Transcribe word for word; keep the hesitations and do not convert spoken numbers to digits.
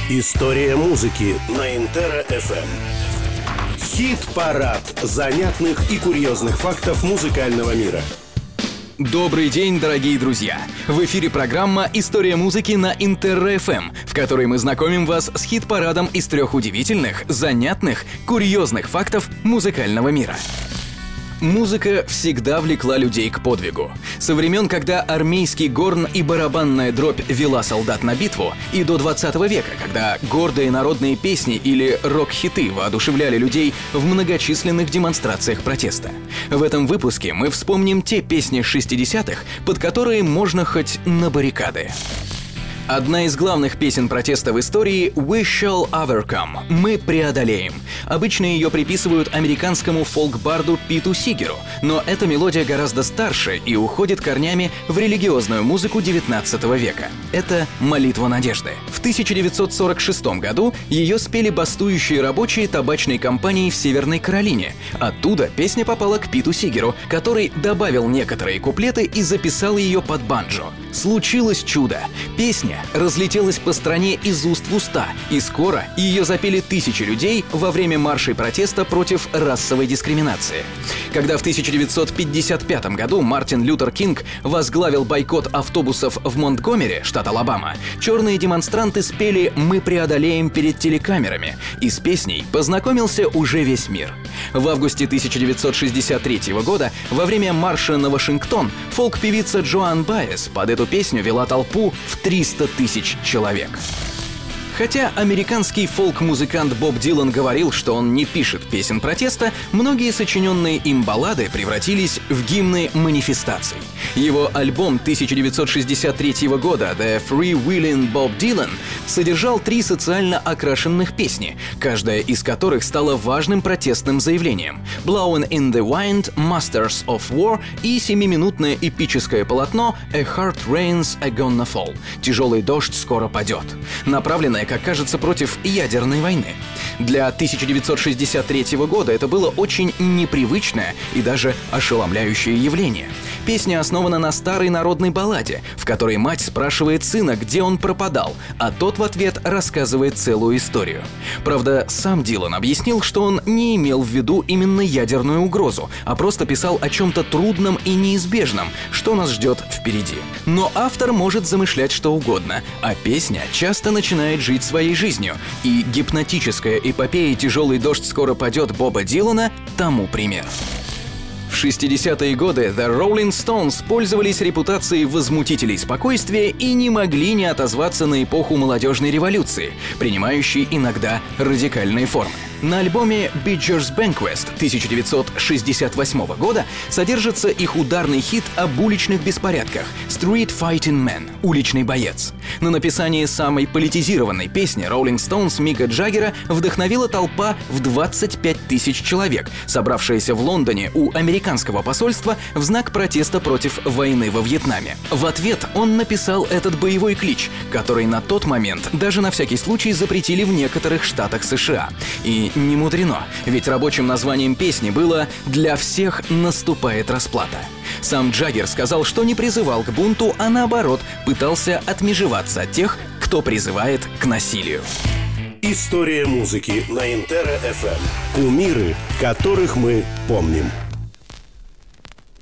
История музыки на Интера эф эм. Хит-парад занятных и курьезных фактов музыкального мира. Добрый день, дорогие друзья! В эфире программа «История музыки» на Интера эф эм, в которой мы знакомим вас с хит-парадом из трех удивительных, занятных, курьезных фактов музыкального мира. Музыка всегда влекла людей к подвигу. Со времен, когда армейский горн и барабанная дробь вела солдат на битву, и до двадцатого века, когда гордые народные песни или рок-хиты воодушевляли людей в многочисленных демонстрациях протеста. В этом выпуске мы вспомним те песни шестидесятых, под которые можно хоть на баррикады. Одна из главных песен протеста в истории «We Shall Overcome» — «Мы преодолеем». Обычно ее приписывают американскому фолк-барду Питу Сигеру, но эта мелодия гораздо старше и уходит корнями в религиозную музыку девятнадцатого века. Это «Молитва надежды». В тысяча девятьсот сорок шестом году ее спели бастующие рабочие табачной компании в Северной Каролине. Оттуда песня попала к Питу Сигеру, который добавил некоторые куплеты и записал ее под банджо. Случилось чудо. Песня разлетелась по стране из уст в уста, и скоро ее запели тысячи людей во время маршей протеста против расовой дискриминации. Когда в тысяча девятьсот пятьдесят пятом году Мартин Лютер Кинг возглавил бойкот автобусов в Монтгомери, штат Алабама, черные демонстранты спели «Мы преодолеем» перед телекамерами, и с песней познакомился уже весь мир. В августе тысяча девятьсот шестьдесят третьего года во время марша на Вашингтон фолк-певица Джоан Баэс под эту песню вела толпу в триста тысяч человек. Хотя американский фолк-музыкант Боб Дилан говорил, что он не пишет песен протеста, многие сочиненные им баллады превратились в гимны манифестаций. Его альбом тысяча девятьсот шестьдесят третьего года «The Freewheelin' Bob Dylan» содержал три социально окрашенных песни, каждая из которых стала важным протестным заявлением: «Blowin' in the Wind», «Masters of War» и семиминутное эпическое полотно «A Hard Rain's a Gonna Fall» — «Тяжелый дождь скоро падет», направленное, как кажется, против ядерной войны. Для тысяча девятьсот шестьдесят третьего года это было очень непривычное и даже ошеломляющее явление. Песня основана на старой народной балладе, в которой мать спрашивает сына, где он пропадал, а тот в ответ рассказывает целую историю. Правда, сам Дилан объяснил, что он не имел в виду именно ядерную угрозу, а просто писал о чем-то трудном и неизбежном, что нас ждет впереди. Но автор может замышлять что угодно, а песня часто начинает жить своей жизнью, и гипнотическая эпопея «Тяжелый дождь скоро падет» Боба Дилана тому пример. В шестидесятые годы The Rolling Stones пользовались репутацией возмутителей спокойствия и не могли не отозваться на эпоху молодежной революции, принимающей иногда радикальные формы. На альбоме «Beecher's Banquet» тысяча девятьсот шестьдесят восьмого года содержится их ударный хит об уличных беспорядках «Street Fighting Man» — «Уличный боец». На написание самой политизированной песни Rolling Stones Мика Джаггера вдохновила толпа в двадцать пять тысяч человек, собравшаяся в Лондоне у американского посольства в знак протеста против войны во Вьетнаме. В ответ он написал этот боевой клич, который на тот момент даже на всякий случай запретили в некоторых штатах США. И не мудрено, ведь рабочим названием песни было «Для всех наступает расплата». Сам Джаггер сказал, что не призывал к бунту, а наоборот пытался отмежеваться от тех, кто призывает к насилию. История музыки на Интера эф эм. Кумиры, которых мы помним.